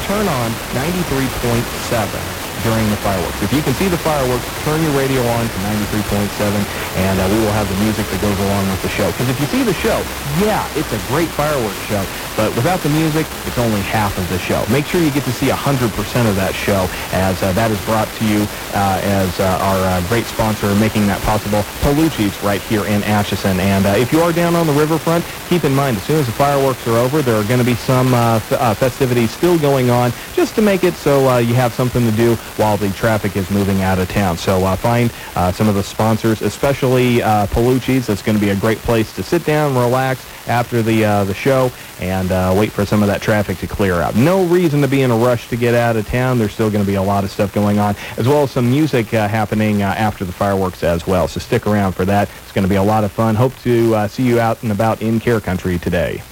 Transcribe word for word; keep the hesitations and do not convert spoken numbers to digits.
turn on ninety-three point seven during the fireworks. If you can see the fireworks, turn your radio on to ninety-three point seven, and uh, we will have the music that goes along with the show. Because if you see the show, yeah, it's a great fireworks show, but without the music, it's only half of the show. Make sure you get to see one hundred percent of that show, as uh, that is brought to you uh, as uh, our uh, great sponsor making that possible, Palucci's, right here in Atchison. And uh, if you are down on the riverfront, keep in mind, as soon as the fireworks are over, there are going to be some uh, f- uh, festivities still going on, just to make it so uh, you have something to do while the traffic is moving out of town. So uh, find uh, some of the sponsors, especially uh, Palucci's. It's going to be a great place to sit down, relax after the uh, the show, and uh, wait for some of that traffic to clear out. No reason to be in a rush to get out of town. There's still going to be a lot of stuff going on, as well as some music uh, happening uh, after the fireworks as well. So stick around for that. It's going to be a lot of fun. Hope to uh, see you out and about in Care Country today.